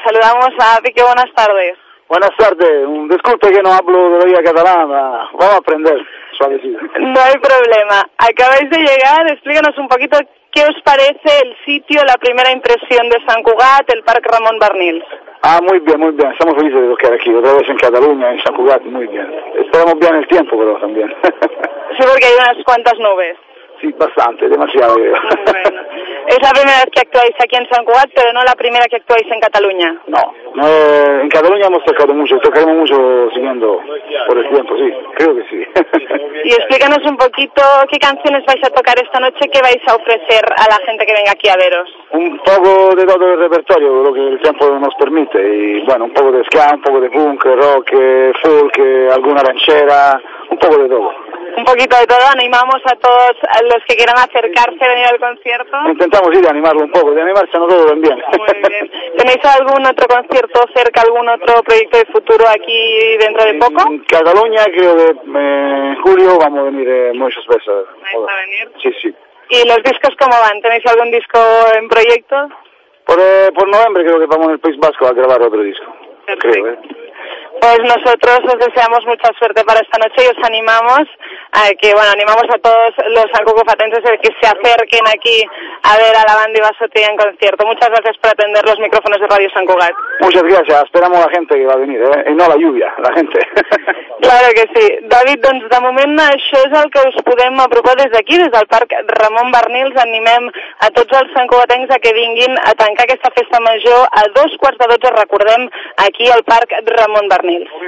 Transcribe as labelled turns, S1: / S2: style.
S1: saludamos a Pique, buenas tardes.
S2: Buenas tardes, disculpe que no hablo de la vida catalana, vamos a aprender, suavecito.
S1: No hay problema, acabáis de llegar, explícanos un poquito qué os parece el sitio, la primera impresión de Sant Cugat, el Parc Ramon Barnils.
S2: Muy bien, estamos felices de estar aquí, otra vez en Cataluña, en Sant Cugat, muy bien. Esperamos bien el tiempo, pero también.
S1: Sí, porque hay unas cuantas nubes.
S2: Sí, bastante, demasiado.
S1: Bueno, es la primera vez que actuáis aquí en Sant Cugat, pero no la primera que actuáis en Cataluña.
S2: No, en Cataluña hemos tocado mucho, tocaremos mucho siguiendo por el tiempo, sí, creo que sí.
S1: Y explícanos un poquito qué canciones vais a tocar esta noche, qué vais a ofrecer a la gente que venga aquí a veros.
S2: Un poco de todo el repertorio, lo que el tiempo nos permite, y bueno, un poco de ska, un poco de punk, rock, folk, alguna ranchera, un poco de todo.
S1: Un poquito de todo, animamos a todos a los que quieran acercarse a venir al concierto.
S2: Intentamos ir a animarlo un poco, de animarse no todo ven bien.
S1: Muy bien. ¿Tenéis algún otro concierto cerca, algún otro proyecto de futuro aquí dentro de poco?
S2: En Cataluña creo que en julio vamos a venir muchas veces.
S1: ¿Vais a venir?
S2: Sí.
S1: ¿Y los discos cómo van? ¿Tenéis algún disco en proyecto?
S2: Por noviembre creo que vamos en el País Vasco a grabar otro disco.
S1: Perfecto.
S2: Creo,
S1: Pues nosotros os deseamos mucha suerte para esta noche y os animamos a todos los sancugufatenses a que se acerquen aquí a ver a la banda Ibasotti en concierto. Muchas gracias por atender los micrófonos de Radio Sant Cugat.
S2: Muchas gracias, esperamos a la gente que va a venir, y no la lluvia, la gente.
S1: Claro que sí. David, doncs de moment això és el que us podem apropar des d'aquí, des del Parc Ramon Barnils. Animem a tots els santcugatencs a que vinguin a tancar aquesta festa major a 12:15, recordem, aquí al Parc Ramon Barnils.